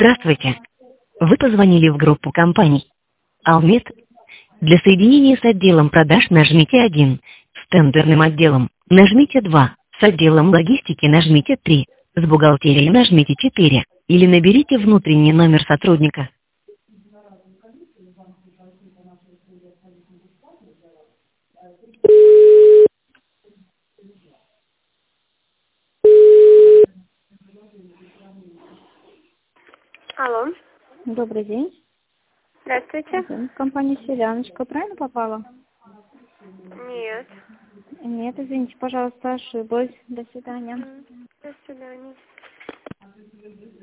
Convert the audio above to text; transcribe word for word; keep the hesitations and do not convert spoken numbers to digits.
Здравствуйте. Вы позвонили в группу компаний Алмет. Для соединения с отделом продаж нажмите один. С тендерным отделом нажмите два. С отделом логистики нажмите три. С бухгалтерией нажмите четыре. Или наберите внутренний номер сотрудника. Алло, Добрый день. здравствуйте. Это компания «Селяночка». Правильно попала? Нет. Нет, извините, пожалуйста, ошиблась. До свидания. М, До свидания.